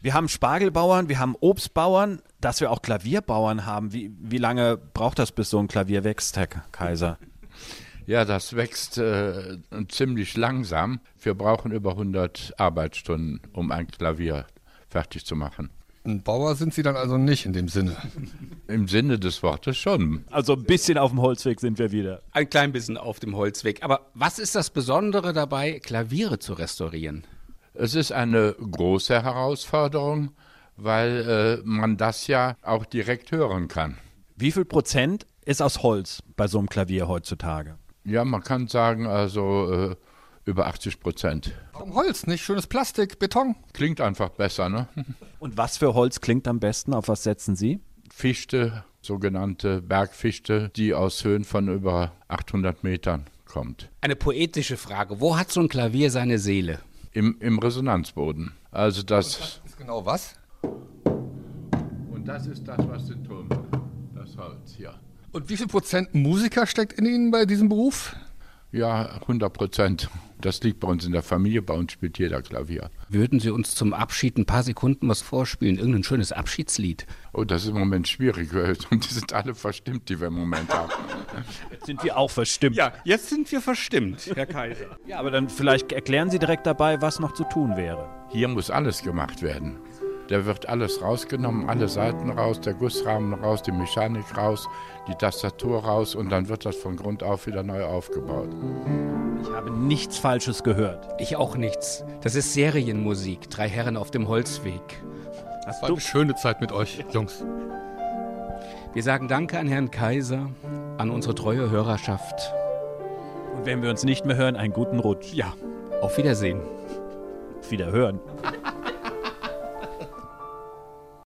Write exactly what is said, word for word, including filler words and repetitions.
Wir haben Spargelbauern, wir haben Obstbauern, dass wir auch Klavierbauern haben. Wie, wie lange braucht das, bis so ein Klavier wächst, Herr Kaiser? Ja, das wächst äh, ziemlich langsam. Wir brauchen über hundert Arbeitsstunden, um ein Klavier fertig zu machen. Ein Bauer sind Sie dann also nicht in dem Sinne? Im Sinne des Wortes schon. Also ein bisschen auf dem Holzweg sind wir wieder. Ein klein bisschen auf dem Holzweg. Aber was ist das Besondere dabei, Klaviere zu restaurieren? Es ist eine große Herausforderung, weil äh, man das ja auch direkt hören kann. Wie viel Prozent ist aus Holz bei so einem Klavier heutzutage? Ja, man kann sagen, also äh, über achtzig Prozent. Warum Holz, nicht schönes Plastik, Beton? Klingt einfach besser, ne? Und was für Holz klingt am besten? Auf was setzen Sie? Fichte, sogenannte Bergfichte, die aus Höhen von über achthundert Metern kommt. Eine poetische Frage. Wo hat so ein Klavier seine Seele? Im, im Resonanzboden. Also das, Das ist genau was? und das ist das, was den Ton macht. Das Holz hier. Und wie viel Prozent Musiker steckt in Ihnen bei diesem Beruf? Ja, hundert Prozent. Das liegt bei uns in der Familie. Bei uns spielt jeder Klavier. Würden Sie uns zum Abschied ein paar Sekunden was vorspielen? Irgendein schönes Abschiedslied? Oh, das ist im Moment schwierig. Und die sind alle verstimmt, die wir im Moment haben. Jetzt sind wir auch verstimmt. Ja, jetzt sind wir verstimmt, Herr Kaiser. Ja, aber dann vielleicht erklären Sie direkt dabei, was noch zu tun wäre. Hier muss alles gemacht werden. Da wird alles rausgenommen, alle Saiten raus, der Gussrahmen raus, die Mechanik raus, die Tastatur raus und dann wird das von Grund auf wieder neu aufgebaut. Ich habe nichts Falsches gehört. Ich auch nichts. Das ist Serienmusik. Drei Herren auf dem Holzweg. Das war eine schöne Zeit mit euch, Jungs. Wir sagen Danke an Herrn Kaiser, an unsere treue Hörerschaft. Und wenn wir uns nicht mehr hören, einen guten Rutsch. Ja, auf Wiedersehen. Auf Wiederhören.